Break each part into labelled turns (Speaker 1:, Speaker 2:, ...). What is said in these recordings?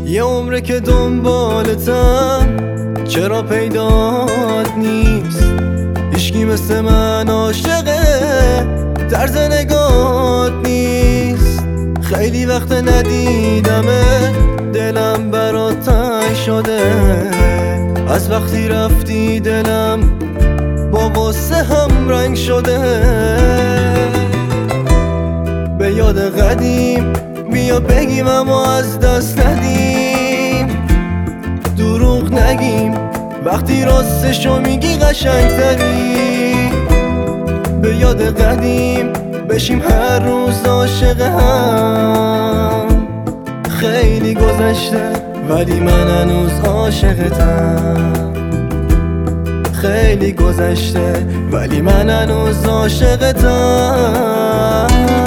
Speaker 1: یه عمره که دنبالتم، چرا پیدات نیست؟ هیچکی مثل من عاشقه، طرز نگات نیست. خیلی وقت ندیدمه، دلم برات تنگ شده. از وقتی رفتی دلم با غصه هم رنگ شده. به یاد قدیم بیا بگیم اما از دست ندیم. دروغ نگیم وقتی راستشو میگی قشنگتری. به یاد قدیم بشیم هر روز عاشق هم. خیلی گذشته ولی من هنوز عاشقتم. خیلی گذشته ولی من هنوز عاشقتم.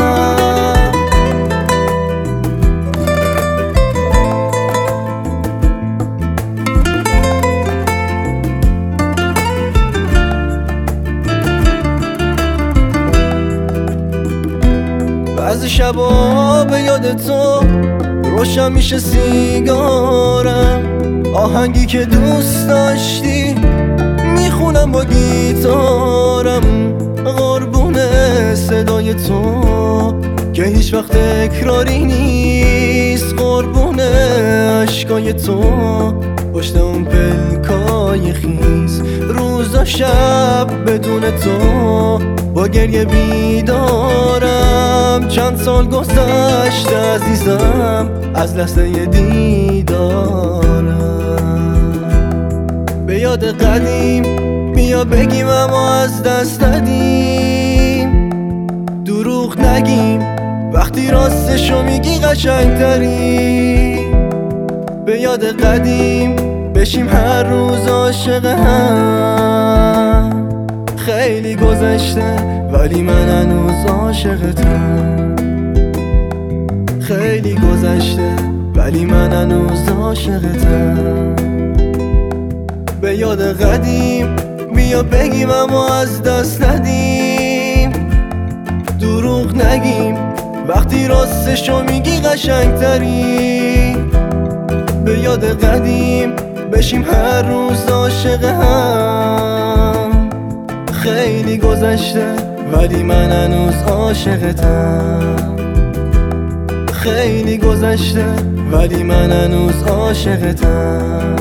Speaker 1: بعضی شبا به یاد تو روشن میشه سیگارم. آهنگی که دوست داشتی میخونم با گیتارم. قربون صدای تو که هیچ وقت تکراری نیست. قربون عشقای تو پشت اون پلکای خیز. روزا شب بدون تو با گریه بیدارم. چند سال گذشته عزیزم از لحظه دیدارم. به یاد قدیم بیا بگیم اما از دست ندیم. دروغ نگیم وقتی راستشو میگی قشنگتری. به یاد قدیم بشیم هر روز عاشق هم. خیلی گذشته ولی من هنوز عاشقتم. خیلی گذشته ولی من هنوز عاشقتم. به یاد قدیم بیا بگیم اما از دست ندیم. دروغ نگیم وقتی راستشو میگی قشنگتری. به یاد قدیم بشیم هر روز عاشق هم. خیلی گذشته ولی من هنوز عاشقتم. خیلی گذشته ولی من هنوز عاشقتم.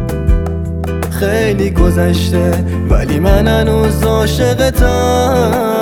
Speaker 1: خیلی گذشته ولی من هنوز عاشقتم.